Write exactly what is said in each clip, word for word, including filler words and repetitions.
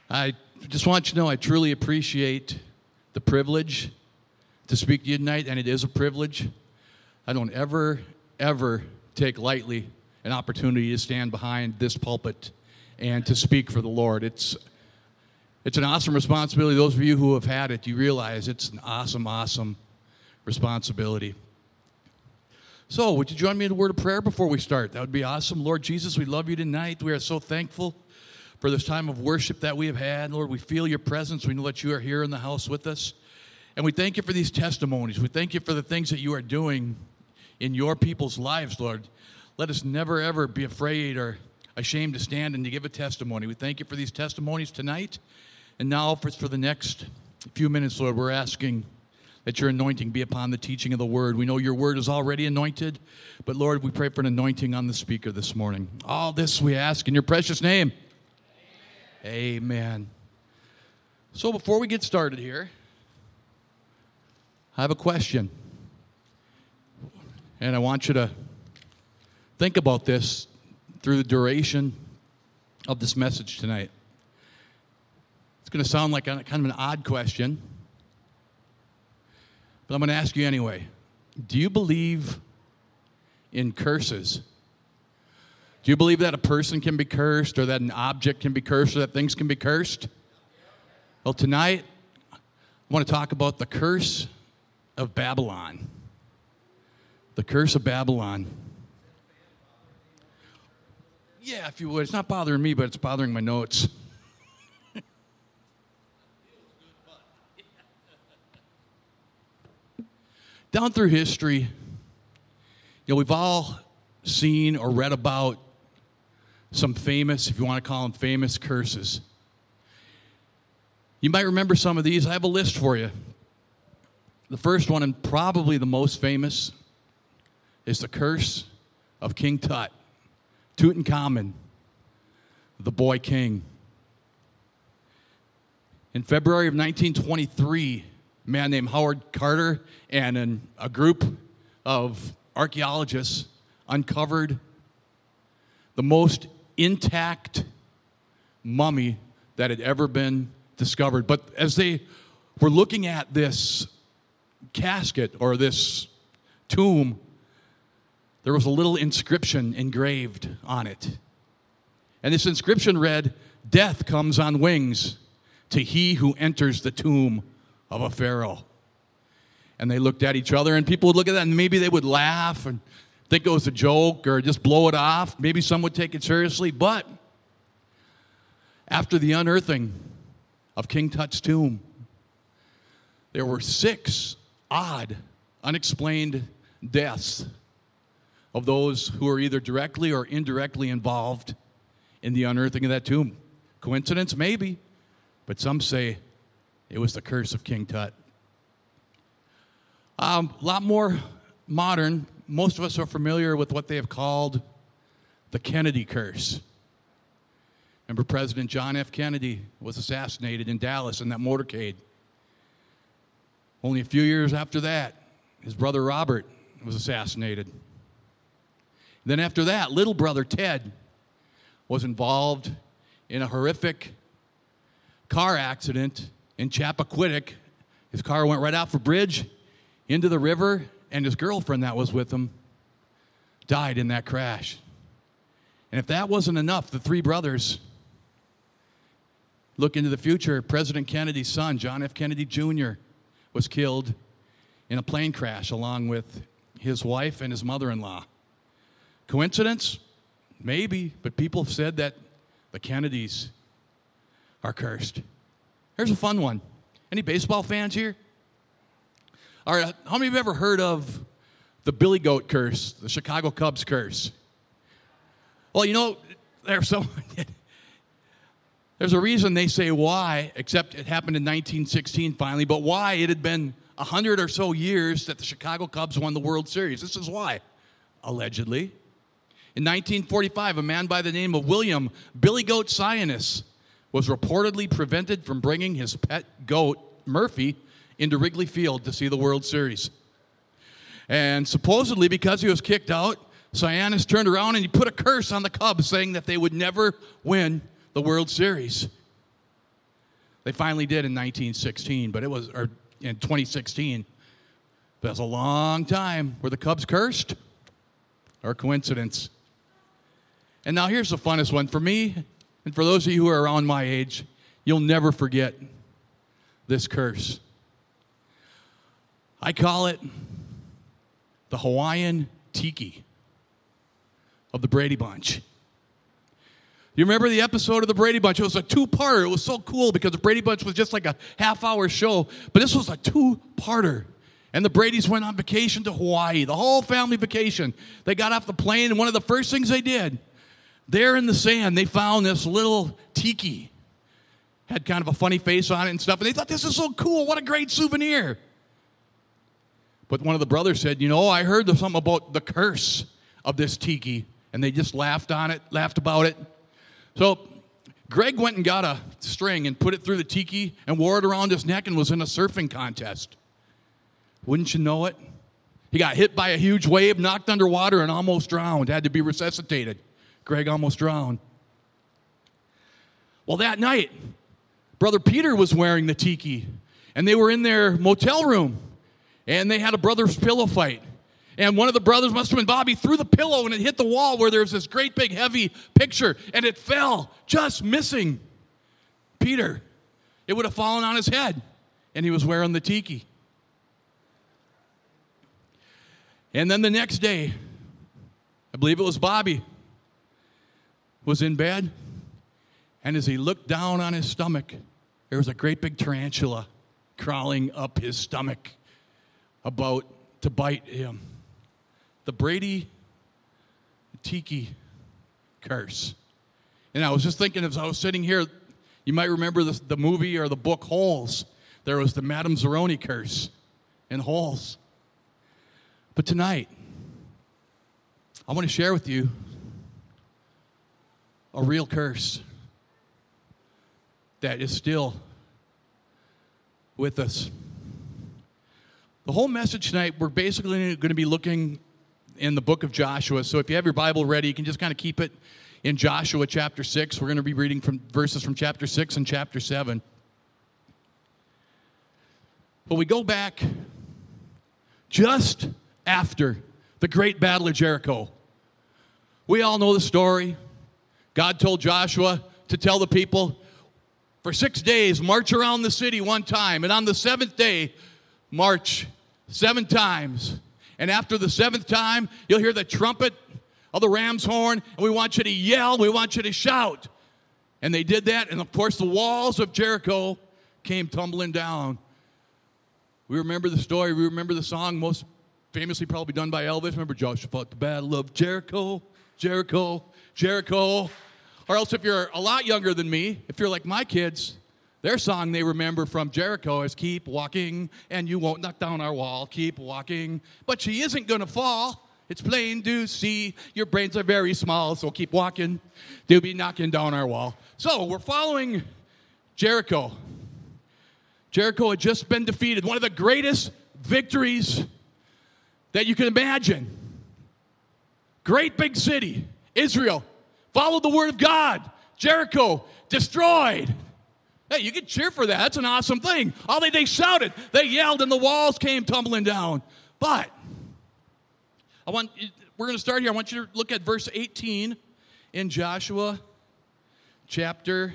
I just want you to know I truly appreciate the privilege to speak to you tonight, and it is a privilege. I don't ever, ever take lightly an opportunity to stand behind this pulpit and to speak for the Lord. It's it's an awesome responsibility. Those of you who have had it, you realize it's an awesome, awesome responsibility. So, would you join me in a word of prayer before we start? That would be awesome. Lord Jesus, we love you tonight. We are so thankful for this time of worship that we have had. Lord, we feel your presence. We know that you are here in the house with us. And we thank you for these testimonies. We thank you for the things that you are doing in your people's lives, Lord. Let us never, ever be afraid or ashamed to stand and to give a testimony. We thank you for these testimonies tonight. And now for, for the next few minutes, Lord, we're asking that your anointing be upon the teaching of the word. We know your word is already anointed, but Lord, we pray for an anointing on the speaker this morning. All this we ask in your precious name. Amen. Amen. So before we get started here, I have a question. And I want you to think about this through the duration of this message tonight. It's going to sound like a, kind of an odd question, but I'm going to ask you anyway. Do you believe in curses? Do you believe that a person can be cursed, or that an object can be cursed, or that things can be cursed? Well, tonight, I want to talk about the curse of Babylon. The curse of Babylon. Yeah, if you would. It's not bothering me, but it's bothering my notes. Down through history, you know, we've all seen or read about some famous, if you want to call them famous, curses. You might remember some of these. I have a list for you. The first one, and probably the most famous, is the curse of King Tut, Tutankhamun, the boy king. In February of nineteen twenty-three, a man named Howard Carter and an, a group of archaeologists uncovered the most intact mummy that had ever been discovered. But as they were looking at this casket or this tomb, there was a little inscription engraved on it. And this inscription read, "Death comes on wings to he who enters the tomb of a pharaoh." And they looked at each other, and people would look at that, and maybe they would laugh and think it was a joke or just blow it off. Maybe some would take it seriously. But after the unearthing of King Tut's tomb, there were six odd, unexplained deaths of those who were either directly or indirectly involved in the unearthing of that tomb. Coincidence? Maybe. But some say it was the curse of King Tut. Um, a lot more modern. Most of us are familiar with what they have called the Kennedy curse. Remember, President John F. Kennedy was assassinated in Dallas in that motorcade. Only a few years after that, his brother Robert was assassinated. Then after that, little brother Ted was involved in a horrific car accident in Chappaquiddick. His car went right off a bridge into the river, and his girlfriend that was with him died in that crash. And if that wasn't enough, the three brothers look into the future. President Kennedy's son, John F. Kennedy Junior, was killed in a plane crash along with his wife and his mother-in-law. Coincidence? Maybe, but people have said that the Kennedys are cursed. Here's a fun one. Any baseball fans here? All right, how many of you have ever heard of the Billy Goat curse, the Chicago Cubs curse? Well, you know, there's some, there's a reason they say why, except it happened in nineteen sixteen finally, but why it had been a hundred or so years that the Chicago Cubs won the World Series. This is why, allegedly. In nineteen forty-five, a man by the name of William Billy Goat Sionis was reportedly prevented from bringing his pet goat, Murphy, into Wrigley Field to see the World Series. And supposedly because he was kicked out, Sionis turned around and he put a curse on the Cubs saying that they would never win the World Series. They finally did in nineteen sixteen, but it was, or in twenty sixteen. But it was a long time. Were the Cubs cursed? Or coincidence? And now here's the funnest one. For me, and for those of you who are around my age, you'll never forget this curse. I call it the Hawaiian Tiki of the Brady Bunch. You remember the episode of the Brady Bunch? It was a two-parter. It was so cool because the Brady Bunch was just like a half-hour show, but this was a two-parter. And the Bradys went on vacation to Hawaii, the whole family vacation. They got off the plane, and one of the first things they did, there in the sand, they found this little tiki. Had kind of a funny face on it and stuff, and they thought, this is so cool. What a great souvenir. But one of the brothers said, you know, I heard something about the curse of this tiki, and they just laughed on it, laughed about it. So Greg went and got a string and put it through the tiki and wore it around his neck and was in a surfing contest. Wouldn't you know it? He got hit by a huge wave, knocked underwater, and almost drowned. Had to be resuscitated. Greg almost drowned. Well, that night, Brother Peter was wearing the tiki, and they were in their motel room, and they had a brother's pillow fight. And one of the brothers, must have been Bobby, threw the pillow, and it hit the wall where there was this great big heavy picture, and it fell, just missing Peter. It would have fallen on his head, and he was wearing the tiki. And then the next day, I believe it was Bobby, was in bed, and as he looked down on his stomach, there was a great big tarantula crawling up his stomach about to bite him. The Brady Tiki curse. And I was just thinking as I was sitting here, you might remember the, the movie or the book Holes. There was the Madame Zeroni curse in Holes. But tonight, I want to share with you a real curse that is still with us. The whole message tonight, we're basically going to be looking in the book of Joshua. So if you have your Bible ready, you can just kind of keep it in Joshua chapter six. We're going to be reading from verses from chapter six and chapter seven. But we go back just after the great battle of Jericho. We all know the story. God told Joshua to tell the people, for six days, march around the city one time. And on the seventh day, march seven times. And after the seventh time, you'll hear the trumpet of the ram's horn. And we want you to yell. We want you to shout. And they did that. And, of course, the walls of Jericho came tumbling down. We remember the story. We remember the song, most famously probably done by Elvis. Remember Joshua fought the battle of Jericho, Jericho, Jericho. Or else if you're a lot younger than me, if you're like my kids, their song they remember from Jericho is Keep Walking and You Won't Knock Down Our Wall. Keep walking, but she isn't going to fall. It's plain to see your brains are very small, so keep walking. They'll be knocking down our wall. So we're following Jericho. Jericho had just been defeated. One of the greatest victories that you can imagine. Great big city, Israel, followed the word of God. Jericho, destroyed. Hey, you can cheer for that. That's an awesome thing. All they, they shouted, they yelled, and the walls came tumbling down. But I want we're going to start here. I want you to look at verse eighteen in Joshua chapter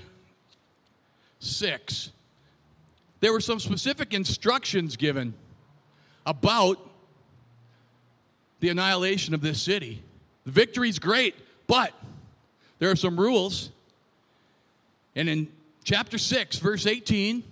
six. There were some specific instructions given about the annihilation of this city. The victory's great, but there are some rules. And in chapter six, verse eighteen,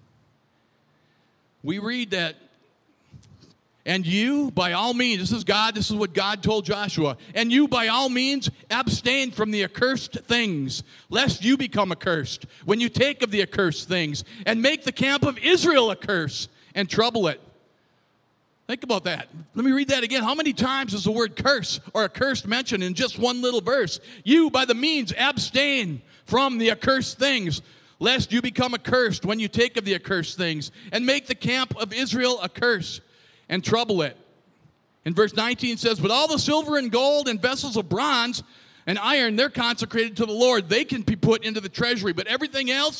we read that, and you, by all means, this is God, this is what God told Joshua, and you, by all means, abstain from the accursed things, lest you become accursed when you take of the accursed things, and make the camp of Israel a curse and trouble it. Think about that. Let me read that again. How many times is the word curse or accursed mentioned in just one little verse? You, by the means, abstain from the accursed things, lest you become accursed when you take of the accursed things, and make the camp of Israel a curse and trouble it. And verse nineteen says, but all the silver and gold and vessels of bronze and iron, they're consecrated to the Lord. They can be put into the treasury. But everything else,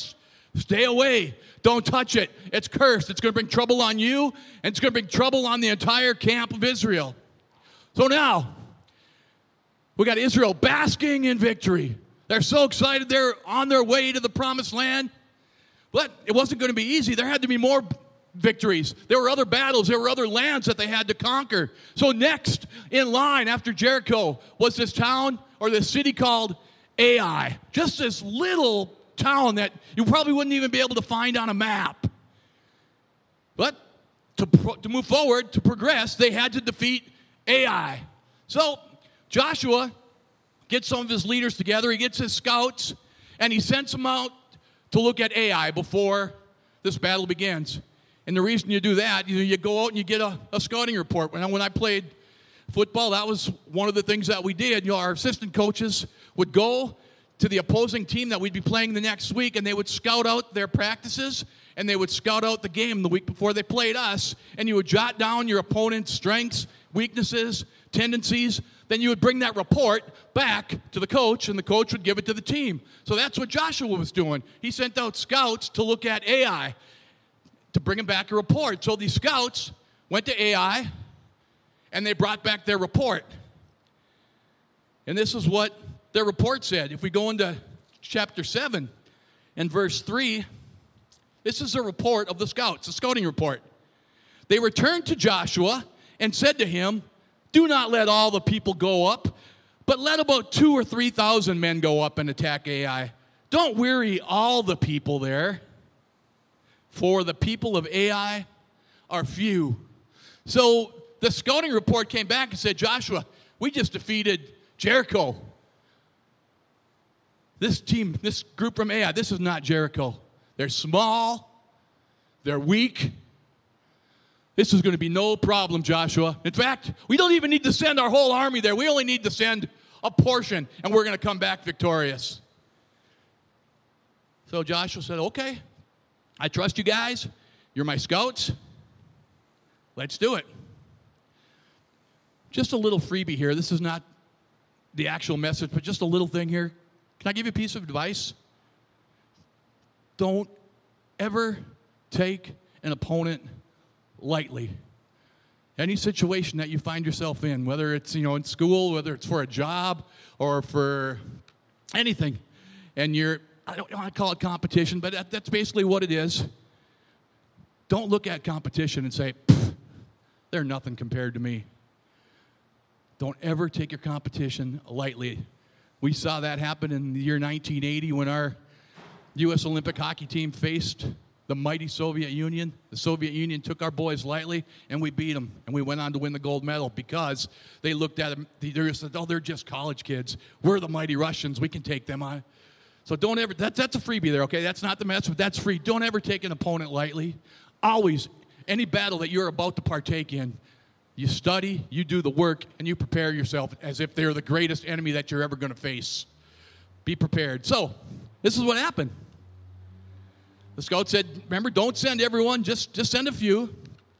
Stay away. Don't touch it. It's cursed. It's going to bring trouble on you, and it's going to bring trouble on the entire camp of Israel. So now, we got Israel basking in victory. They're so excited. They're on their way to the promised land. But it wasn't going to be easy. There had to be more victories. There were other battles. There were other lands that they had to conquer. So next in line after Jericho was this town or this city called Ai. Just this little town that you probably wouldn't even be able to find on a map. But to, pro- to move forward, to progress, they had to defeat Ai. So Joshua gets some of his leaders together. He gets his scouts, and he sends them out to look at Ai before this battle begins. And the reason you do that, you, you go out and you get a, a scouting report. When I, when I played football, that was one of the things that we did. You know, our assistant coaches would go to the opposing team that we'd be playing the next week, and they would scout out their practices, and they would scout out the game the week before they played us, and you would jot down your opponent's strengths, weaknesses, tendencies. Then you would bring that report back to the coach, and the coach would give it to the team. So that's what Joshua was doing. He sent out scouts to look at Ai, to bring him back a report. So these scouts went to Ai, and they brought back their report. And this is what their report said. If we go into chapter seven and verse three, this is a report of the scouts, a scouting report. They returned to Joshua and said to him, "Do not let all the people go up, but let about two or three thousand men go up and attack Ai. Don't weary all the people there, for the people of Ai are few." So the scouting report came back and said, "Joshua, we just defeated Jericho. This team, this group from Ai, this is not Jericho. They're small. They're weak. This is going to be no problem, Joshua. In fact, we don't even need to send our whole army there. We only need to send a portion, and we're going to come back victorious." So Joshua said, "Okay, I trust you guys. You're my scouts. Let's do it." Just a little freebie here. This is not the actual message, but just a little thing here. Can I give you a piece of advice? Don't ever take an opponent lightly. Any situation that you find yourself in, whether it's, you know, in school, whether it's for a job or for anything, and you're, I don't want to call it competition, but that, that's basically what it is. Don't look at competition and say, "They're nothing compared to me." Don't ever take your competition lightly. We saw that happen in the year nineteen eighty when our U S Olympic hockey team faced the mighty Soviet Union. The Soviet Union took our boys lightly, and we beat them, and we went on to win the gold medal because they looked at them, they said, "Oh, they're just college kids. We're the mighty Russians. We can take them on." So don't ever, that, that's a freebie there, okay? That's not the message, but that's free. Don't ever take an opponent lightly. Always, any battle that you're about to partake in, you study, you do the work, and you prepare yourself as if they're the greatest enemy that you're ever going to face. Be prepared. So, this is what happened. The scout said, remember, don't send everyone, just, just send a few.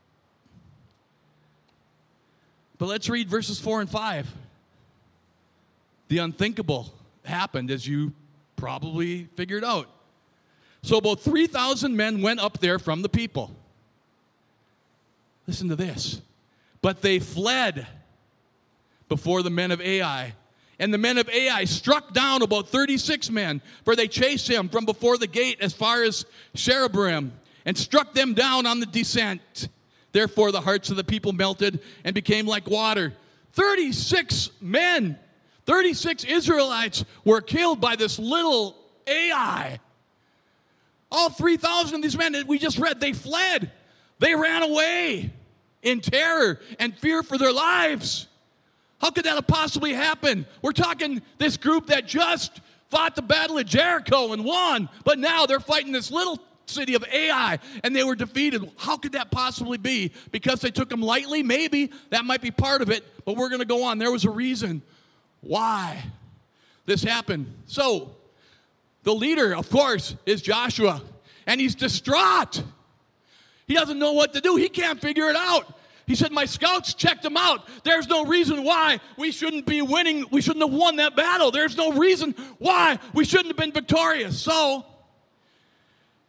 But let's read verses four and five. The unthinkable happened, as you probably figured out. So about three thousand men went up there from the people. Listen to this. But they fled before the men of Ai. And the men of Ai struck down about thirty-six men, for they chased him from before the gate as far as Sherebaim, and struck them down on the descent. Therefore the hearts of the people melted and became like water. thirty-six men, thirty-six Israelites were killed by this little Ai. All three thousand of these men that we just read, they fled. They ran away in terror and fear for their lives. How could that have possibly happened? We're talking this group that just fought the battle of Jericho and won, but now they're fighting this little city of Ai, and they were defeated. How could that possibly be? Because they took them lightly? Maybe. That might be part of it, but we're going to go on. There was a reason why this happened. So, the leader, of course, is Joshua, and he's distraught. He doesn't know what to do. He can't figure it out. He said, my scouts checked them out. There's no reason why we shouldn't be winning. We shouldn't have won that battle. There's no reason why we shouldn't have been victorious. So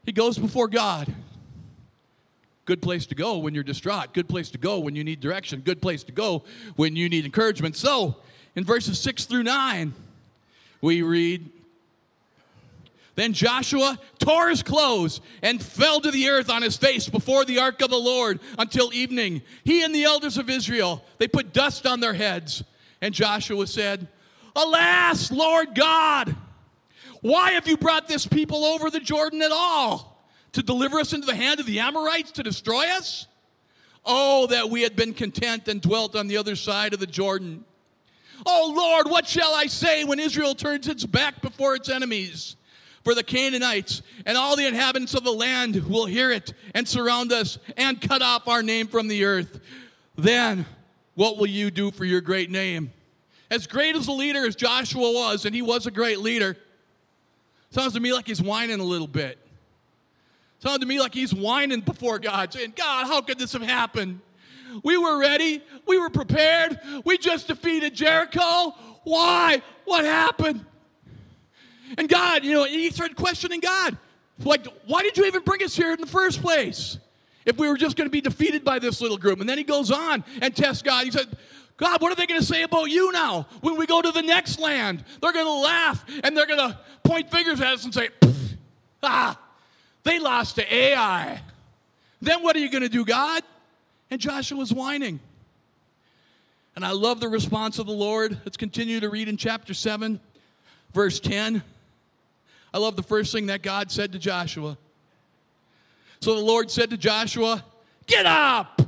He goes before God. Good place to go when you're distraught. Good place to go when you need direction. Good place to go when you need encouragement. So, in verses six through nine, we read, Then Joshua tore his clothes and fell to the earth on his face before the ark of the Lord until evening. He and the elders of Israel, they put dust on their heads. And Joshua said, Alas, Lord God, why have you brought this people over the Jordan at all? To deliver us into the hand of the Amorites to destroy us? Oh, that we had been content and dwelt on the other side of the Jordan. Oh, Lord, what shall I say when Israel turns its back before its enemies? For the Canaanites and all the inhabitants of the land will hear it and surround us and cut off our name from the earth. Then what will you do for your great name? As great as a leader as Joshua was, and he was a great leader, sounds to me like he's whining a little bit. Sounds to me like he's whining before God, saying, God, how could this have happened? We were ready. We were prepared. We just defeated Jericho. Why? What happened? And God, you know, he started questioning God. Like, why did you even bring us here in the first place if we were just going to be defeated by this little group? And then he goes on and tests God. He said, God, what are they going to say about you now when we go to the next land? They're going to laugh, and they're going to point fingers at us and say, ah, they lost to Ai. Then what are you going to do, God? And Joshua was whining. And I love the response of the Lord. Let's continue to read in chapter seven, verse ten. I love the first thing that God said to Joshua. So the Lord said to Joshua, Get up!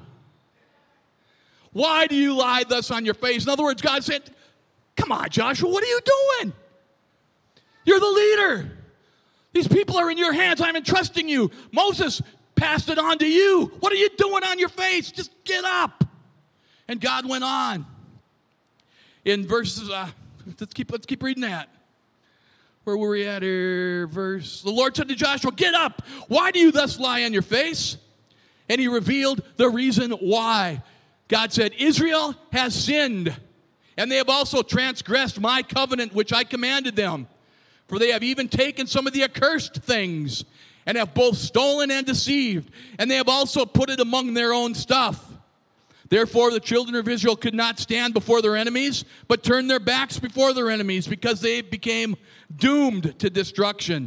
Why do you lie thus on your face? In other words, God said, Come on, Joshua, what are you doing? You're the leader. These people are in your hands. I'm entrusting you. Moses passed it on to you. What are you doing on your face? Just get up. And God went on. In verses, uh, let's keep let's keep reading that. Where were we at here? Verse, the Lord said to Joshua, Get up. Why do you thus lie on your face? And he revealed the reason why. God said, Israel has sinned, and they have also transgressed my covenant which I commanded them. For they have even taken some of the accursed things, and have both stolen and deceived, and they have also put it among their own stuff. Therefore the children of Israel could not stand before their enemies, but turned their backs before their enemies, because they became doomed to destruction.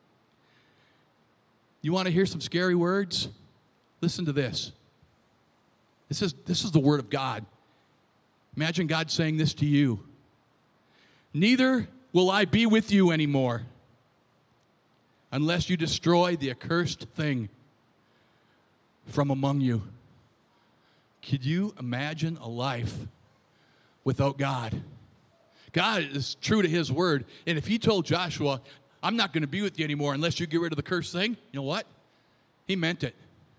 You want to hear some scary words? Listen to this. This is, this is the word of God. Imagine God saying this to you. Neither will I be with you anymore unless you destroy the accursed thing from among you. Could you imagine a life without God? God is true to his word. And if he told Joshua, I'm not going to be with you anymore unless you get rid of the cursed thing, you know what? He meant it.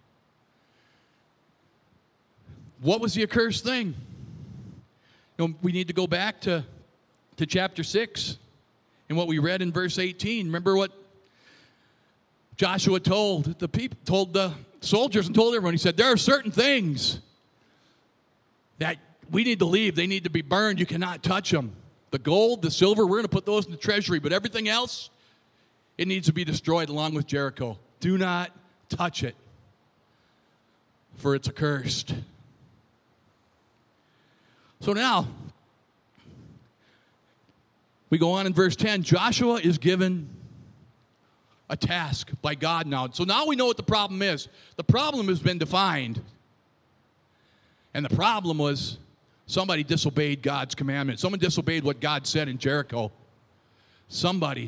What was the accursed thing? You know, we need to go back to, to chapter six and what we read in verse eighteen. Remember what Joshua told the people, told the soldiers and told everyone. He said, there are certain things that we need to leave. They need to be burned. You cannot touch them. The gold, the silver, we're going to put those in the treasury. But everything else, it needs to be destroyed along with Jericho. Do not touch it, for it's accursed. So now, we go on in verse ten. Joshua is given a task by God now. So now we know what the problem is. The problem has been defined. And the problem was somebody disobeyed God's commandment. Someone disobeyed what God said in Jericho. Somebody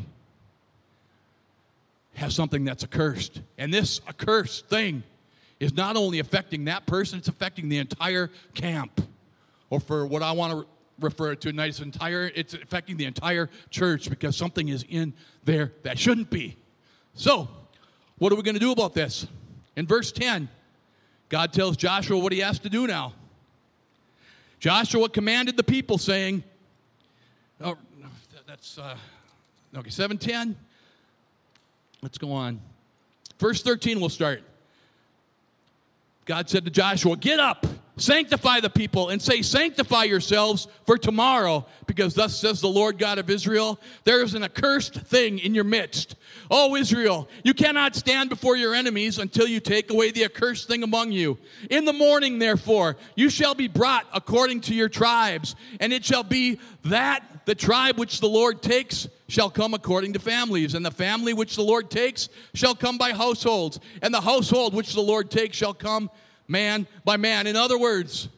has something that's accursed. And this accursed thing is not only affecting that person, it's affecting the entire camp. Or for what I want to re- refer to tonight, it's, entire, it's affecting the entire church because something is in there that shouldn't be. So, what are we going to do about this? In verse ten, God tells Joshua what he has to do now. Joshua commanded the people, saying, oh, that's, uh, okay, seven ten. Let's go on. Verse thirteen, we'll start. God said to Joshua, Get up, Sanctify the people and say, sanctify yourselves for tomorrow, because thus says the Lord God of Israel, there is an accursed thing in your midst. O Israel, you cannot stand before your enemies until you take away the accursed thing among you. In the morning, therefore, you shall be brought according to your tribes, and it shall be that the tribe which the Lord takes shall come according to families, and the family which the Lord takes shall come by households, and the household which the Lord takes shall come man by man. In other words,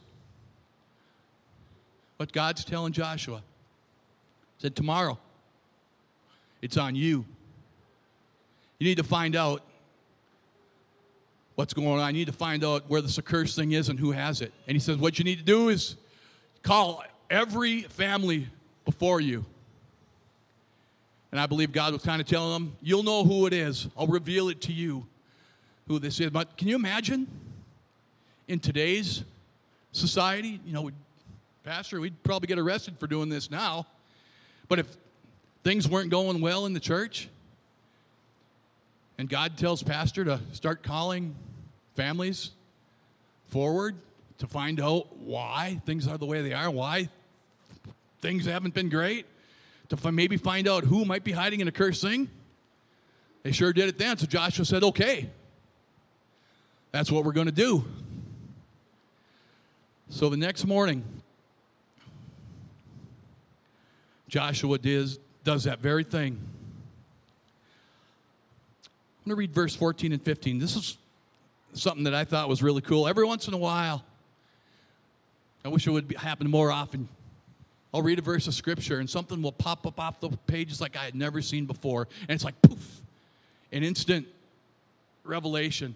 what God's telling Joshua, said tomorrow, it's on you. You need to find out what's going on. You need to find out where this accursed thing is and who has it. And he says, what you need to do is call every family before you. And I believe God was kind of telling them, you'll know who it is. I'll reveal it to you, who this is. But can you imagine in today's society, you know, Pastor, we'd probably get arrested for doing this now. But if things weren't going well in the church, and God tells Pastor to start calling families forward to find out why things are the way they are, why things haven't been great, to maybe find out who might be hiding in a cursed thing, they sure did it then. So Joshua said, okay, that's what we're going to do. So the next morning, Joshua does, does that very thing. I'm going to read verse fourteen and fifteen. This is something that I thought was really cool. Every once in a while, I wish it would be, happen more often. I'll read a verse of Scripture, and something will pop up off the pages like I had never seen before. And it's like, poof, an instant revelation.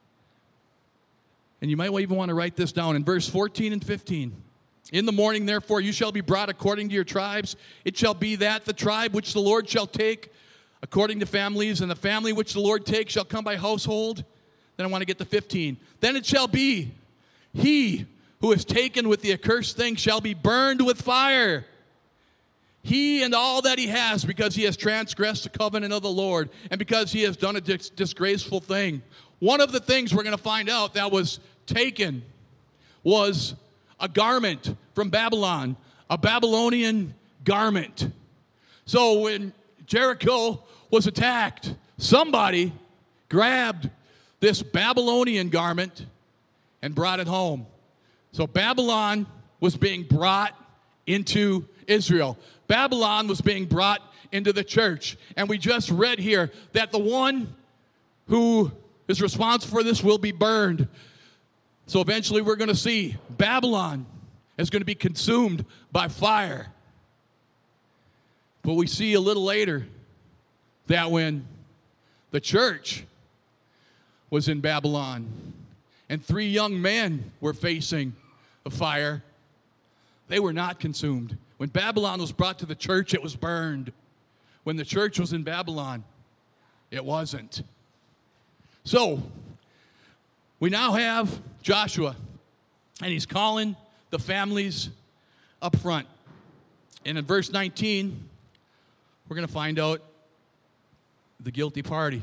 And you might even want to write this down in verse fourteen and fifteen. In the morning, therefore, you shall be brought according to your tribes. It shall be that the tribe which the Lord shall take according to families, and the family which the Lord takes shall come by household. Then I want to get to fifteen. Then it shall be, he who is taken with the accursed thing shall be burned with fire. He and all that he has, because he has transgressed the covenant of the Lord, and because he has done a dis- disgraceful thing. One of the things we're going to find out that was taken was a garment from Babylon, a Babylonian garment. So when Jericho was attacked, somebody grabbed this Babylonian garment and brought it home. So Babylon was being brought into Israel. Babylon was being brought into the church. And we just read here that the one who is responsible for this will be burned. So eventually we're going to see Babylon is going to be consumed by fire. But we see a little later that when the church was in Babylon and three young men were facing the fire, they were not consumed. When Babylon was brought to the church, it was burned. When the church was in Babylon, it wasn't. So, we now have Joshua, and he's calling the families up front. And in verse nineteen, we're going to find out the guilty party.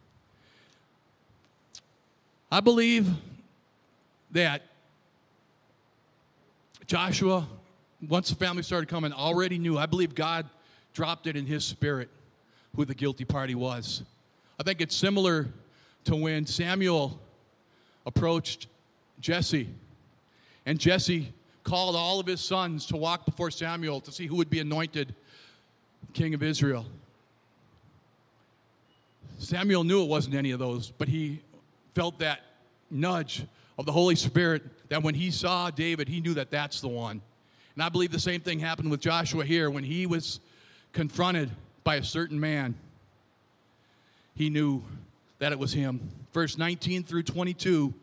I believe that Joshua, once the family started coming, already knew. I believe God dropped it in his spirit who the guilty party was. I think it's similar to when Samuel approached Jesse, and Jesse called all of his sons to walk before Samuel to see who would be anointed king of Israel. Samuel knew it wasn't any of those, but he felt that nudge of the Holy Spirit that when he saw David, he knew that that's the one. And I believe the same thing happened with Joshua here. When he was confronted by a certain man, he knew that it was him. Verse nineteen through twenty-two.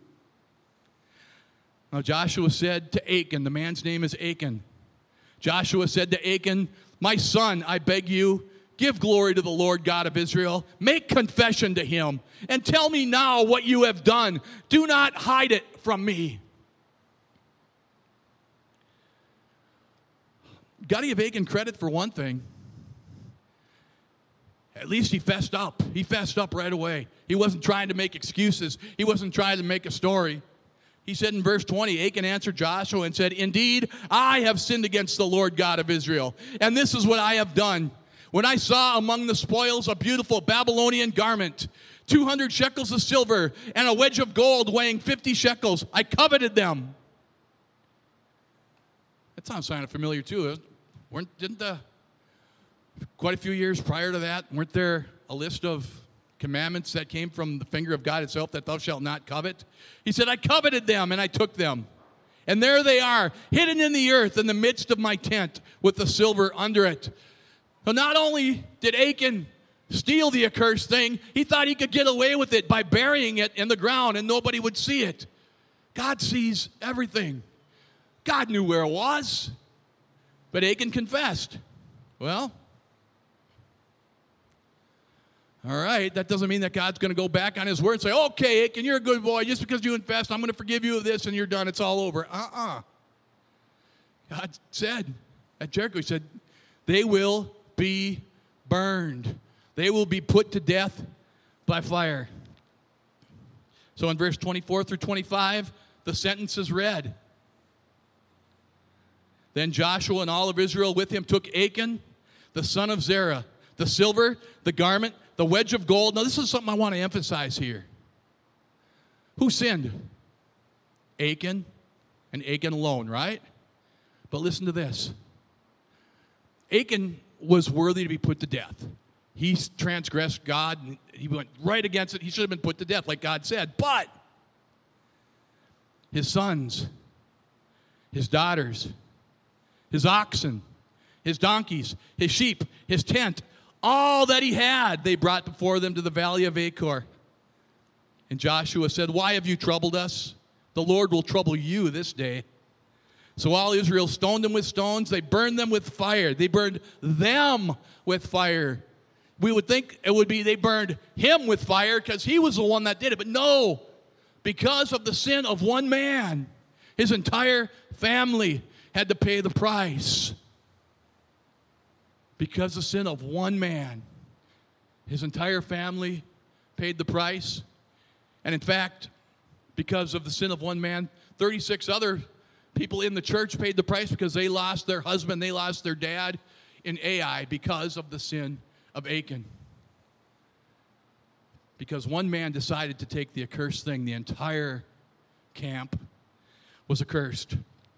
Now Joshua said to Achan, the man's name is Achan. Joshua said to Achan, my son, I beg you, give glory to the Lord God of Israel. Make confession to him, and tell me now what you have done. Do not hide it from me. Got to give Achan credit for one thing. At least he fessed up. He fessed up right away. He wasn't trying to make excuses. He wasn't trying to make a story. He said in verse twenty, Achan answered Joshua and said, indeed, I have sinned against the Lord God of Israel, and this is what I have done. When I saw among the spoils a beautiful Babylonian garment, two hundred shekels of silver, and a wedge of gold weighing fifty shekels, I coveted them. That sounds kind of familiar too. Weren't, didn't the, quite a few years prior to that, weren't there a list of commandments that came from the finger of God itself, that thou shalt not covet? He said, I coveted them and I took them. And there they are, hidden in the earth in the midst of my tent with the silver under it. So not only did Achan steal the accursed thing, he thought he could get away with it by burying it in the ground and nobody would see it. God sees everything. God knew where it was. But Achan confessed. Well, all right, that doesn't mean that God's going to go back on his word and say, okay, Achan, you're a good boy. Just because you confessed, I'm going to forgive you of this and you're done. It's all over. Uh-uh. God said at Jericho, he said, they will be burned. They will be put to death by fire. So in verse twenty-four through twenty-five, the sentence is read. Then Joshua and all of Israel with him took Achan, the son of Zerah, the silver, the garment, the wedge of gold. Now, this is something I want to emphasize here. Who sinned? Achan and Achan alone, right? But listen to this. Achan was worthy to be put to death. He transgressed God, and he went right against it. He should have been put to death, like God said. But his sons, his daughters, his oxen, his donkeys, his sheep, his tent, all that he had, they brought before them to the valley of Achor. And Joshua said, why have you troubled us? The Lord will trouble you this day. So all Israel stoned them with stones. They burned them with fire. They burned them with fire. We would think it would be they burned him with fire because he was the one that did it. But no, because of the sin of one man, his entire family had to pay the price. Because of the sin of one man, his entire family paid the price. And in fact, because of the sin of one man, thirty-six other people in the church paid the price because they lost their husband, they lost their dad in Ai because of the sin of Achan. Because one man decided to take the accursed thing, the entire camp was accursed.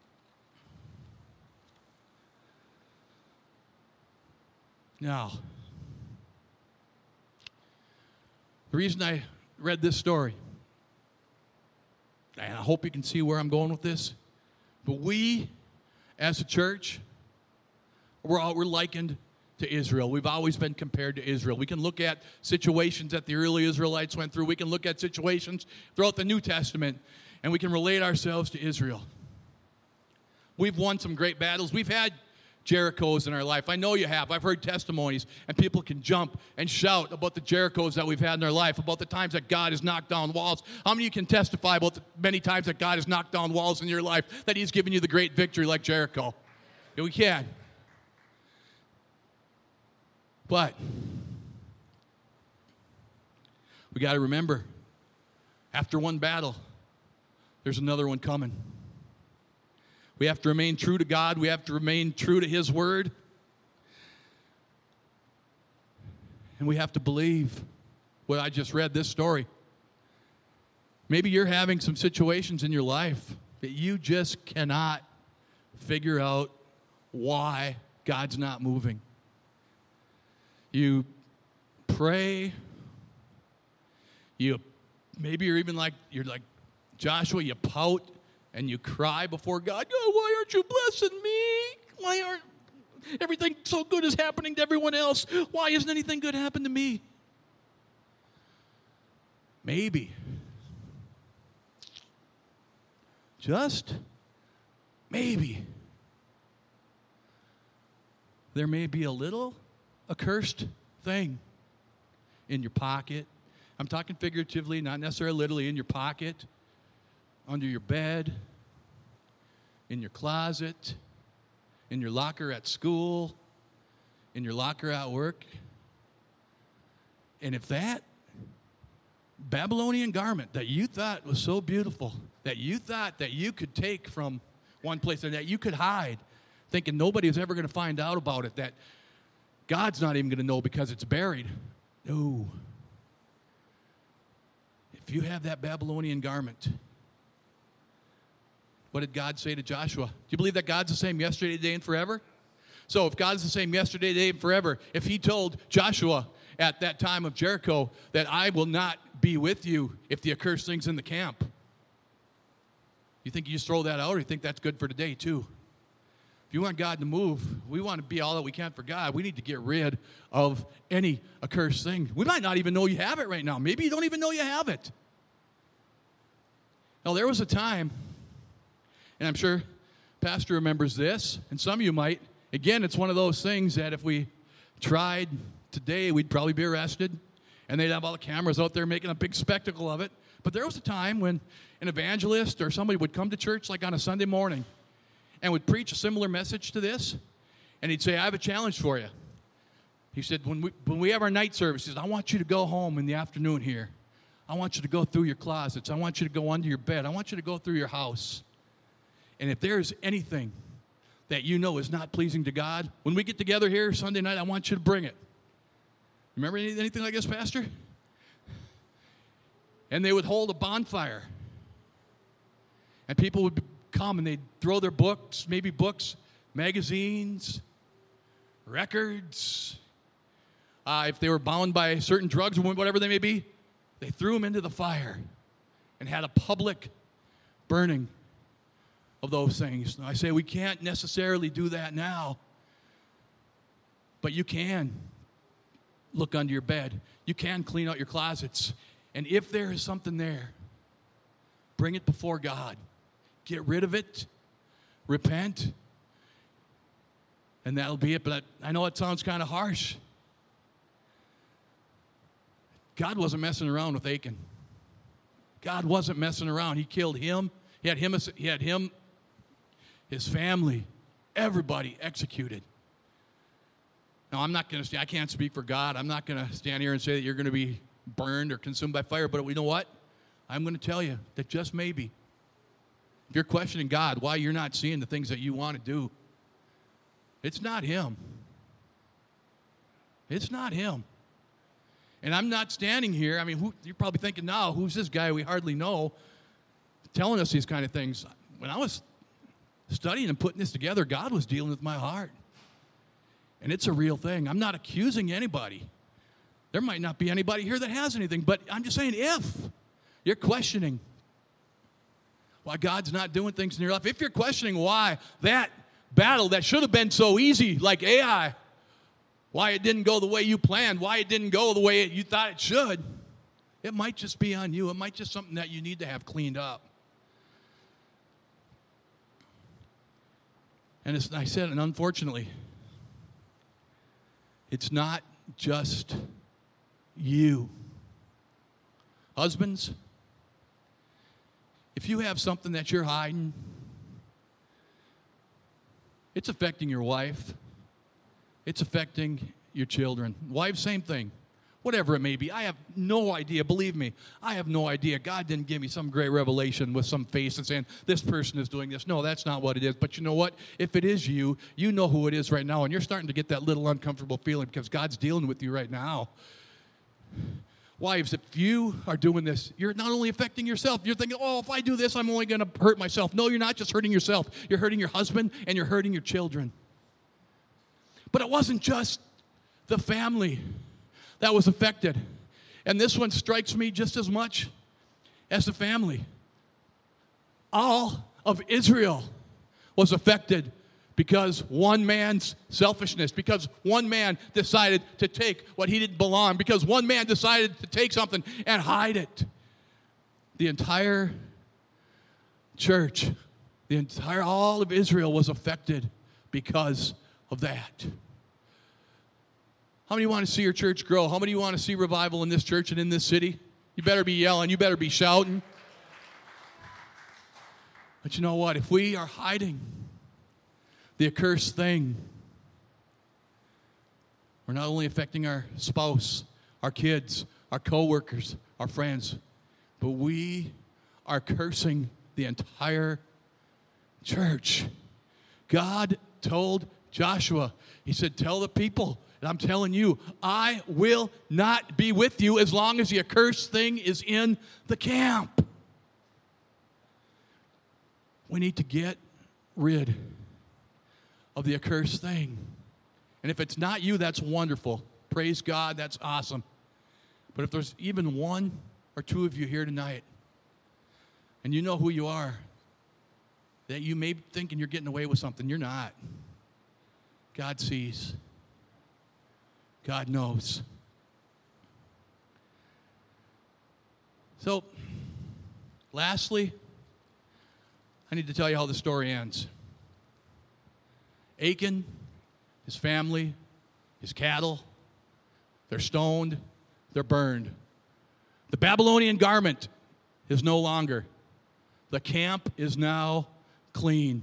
Now, the reason I read this story, and I hope you can see where I'm going with this, but we, as a church, we're, all, we're likened to Israel. We've always been compared to Israel. We can look at situations that the early Israelites went through. We can look at situations throughout the New Testament, and we can relate ourselves to Israel. We've won some great battles. We've had Jerichos in our life. I know you have. I've heard testimonies, and people can jump and shout about the Jerichos that we've had in our life, about the times that God has knocked down walls. How many of you can testify about the many times that God has knocked down walls in your life, that he's given you the great victory like Jericho? Yeah, we can. But we got to remember, after one battle, there's another one coming. We have to remain true to God. We have to remain true to his word. And we have to believe what I just read, this story. Maybe you're having some situations in your life that you just cannot figure out why God's not moving. You pray. You maybe you're even like you're like Joshua, you pout and you cry before God. Oh, why aren't you blessing me? Why aren't everything so good is happening to everyone else? Why isn't anything good happen to me? Maybe. Just maybe. There may be a little accursed thing in your pocket. I'm talking figuratively, not necessarily literally, in your pocket, under your bed, in your closet, in your locker at school, in your locker at work. And if that Babylonian garment that you thought was so beautiful that you thought that you could take from one place and that you could hide, thinking nobody is ever going to find out about it, that God's not even going to know because it's buried. No. If you have that Babylonian garment, what did God say to Joshua? Do you believe that God's the same yesterday, today, and forever? So if God's the same yesterday, today, and forever, if he told Joshua at that time of Jericho that I will not be with you if the accursed thing's in the camp, you think you just throw that out, or you think that's good for today too? If you want God to move, we want to be all that we can for God. We need to get rid of any accursed thing. We might not even know you have it right now. Maybe you don't even know you have it. Now, there was a time, and I'm sure Pastor remembers this, and some of you might. Again, it's one of those things that if we tried today, we'd probably be arrested, and they'd have all the cameras out there making a big spectacle of it. But there was a time when an evangelist or somebody would come to church like on a Sunday morning and would preach a similar message to this, and he'd say, I have a challenge for you. He said, when we, when we have our night services, I want you to go home in the afternoon here. I want you to go through your closets. I want you to go under your bed. I want you to go through your house. And if there's anything that you know is not pleasing to God, when we get together here Sunday night, I want you to bring it. Remember anything like this, Pastor? And they would hold a bonfire. And people would come and they'd throw their books, maybe books, magazines, records. Uh, if they were bound by certain drugs or whatever they may be, they threw them into the fire and had a public burning of those things. Now, I say we can't necessarily do that now, but you can look under your bed. You can clean out your closets. And if there is something there, bring it before God. Get rid of it. Repent. And that'll be it. But I know it sounds kind of harsh. God wasn't messing around with Achan. God wasn't messing around. He killed him. He had him, he had him, his family, everybody executed. Now, I'm not going to say, I can't speak for God. I'm not going to stand here and say that you're going to be burned or consumed by fire. But you know what? I'm going to tell you that just maybe, if you're questioning God why you're not seeing the things that you want to do, it's not him. It's not him. And I'm not standing here. I mean, who, you're probably thinking, now, who's this guy we hardly know telling us these kind of things? When I was studying and putting this together, God was dealing with my heart. And it's a real thing. I'm not accusing anybody. There might not be anybody here that has anything, but I'm just saying, if you're questioning why God's not doing things in your life, if you're questioning why that battle that should have been so easy, like Ai, why it didn't go the way you planned, why it didn't go the way it, you thought it should, it might just be on you. It might just something that you need to have cleaned up. And as I said, and unfortunately, it's not just you. Husbands, if you have something that you're hiding, it's affecting your wife. It's affecting your children. Wives, same thing. Whatever it may be. I have no idea. Believe me, I have no idea. God didn't give me some great revelation with some face and saying, this person is doing this. No, that's not what it is. But you know what? If it is you, you know who it is right now, and you're starting to get that little uncomfortable feeling because God's dealing with you right now. Wives, if you are doing this, you're not only affecting yourself, you're thinking, oh, if I do this, I'm only going to hurt myself. No, you're not just hurting yourself. You're hurting your husband, and you're hurting your children. But it wasn't just the family that was affected. And this one strikes me just as much as the family. All of Israel was affected because one man's selfishness, because one man decided to take what he didn't belong, because one man decided to take something and hide it. The entire church, the entire, all of Israel was affected because of that. How many want to see your church grow? How many want to see revival in this church and in this city? You better be yelling. You better be shouting. But you know what? If we are hiding the accursed thing, we're not only affecting our spouse, our kids, our co-workers, our friends, but we are cursing the entire church. God told Joshua, he said, tell the people, and I'm telling you, I will not be with you as long as the accursed thing is in the camp. We need to get rid of the accursed thing. And if it's not you, that's wonderful. Praise God, that's awesome. But if there's even one or two of you here tonight, and you know who you are, that you may be thinking you're getting away with something, you're not. God sees. God knows. So, lastly, I need to tell you how the story ends. Achan, his family, his cattle, they're stoned, they're burned. The Babylonian garment is no longer. The camp is now clean.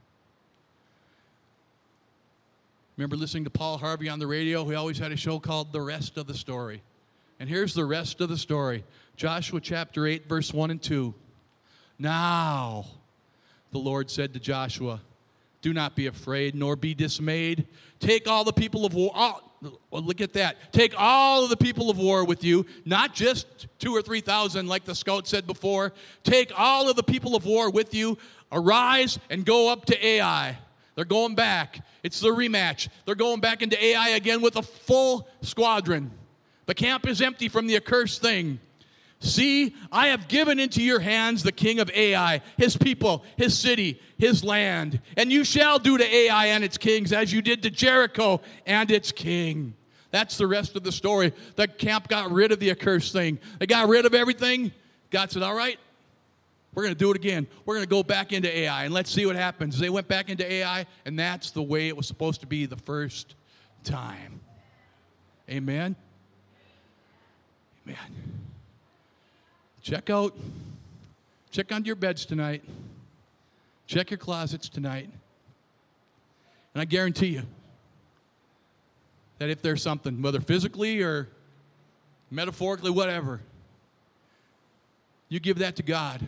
Remember listening to Paul Harvey on the radio? He always had a show called The Rest of the Story. And here's the rest of the story. Joshua chapter eight, verse one and two. Now, the Lord said to Joshua, do not be afraid, nor be dismayed. Take all the people of war. Oh, look at that. Take all of the people of war with you, not just two or three thousand like the scout said before. Take all of the people of war with you. Arise and go up to Ai. They're going back. It's the rematch. They're going back into Ai again with a full squadron. The camp is empty from the accursed thing. See, I have given into your hands the king of Ai, his people, his city, his land. And you shall do to Ai and its kings as you did to Jericho and its king. That's the rest of the story. The camp got rid of the accursed thing. They got rid of everything. God said, all right, we're going to do it again. We're going to go back into Ai, and let's see what happens. They went back into Ai, and that's the way it was supposed to be the first time. Amen? Amen. Check out, check under your beds tonight. Check your closets tonight. And I guarantee you that if there's something, whether physically or metaphorically, whatever, you give that to God.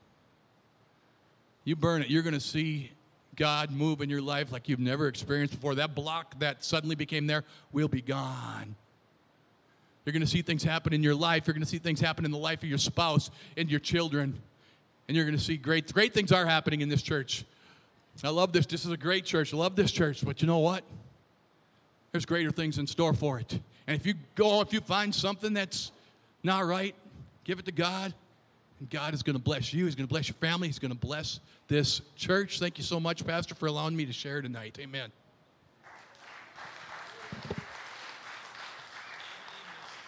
You burn it. You're going to see God move in your life like you've never experienced before. That block that suddenly became there will be gone. You're going to see things happen in your life. You're going to see things happen in the life of your spouse and your children. And you're going to see great, great things are happening in this church. I love this. This is a great church. I love this church. But you know what? There's greater things in store for it. And if you go, if you find something that's not right, give it to God. And God is going to bless you. He's going to bless your family. He's going to bless this church. Thank you so much, Pastor, for allowing me to share tonight. Amen.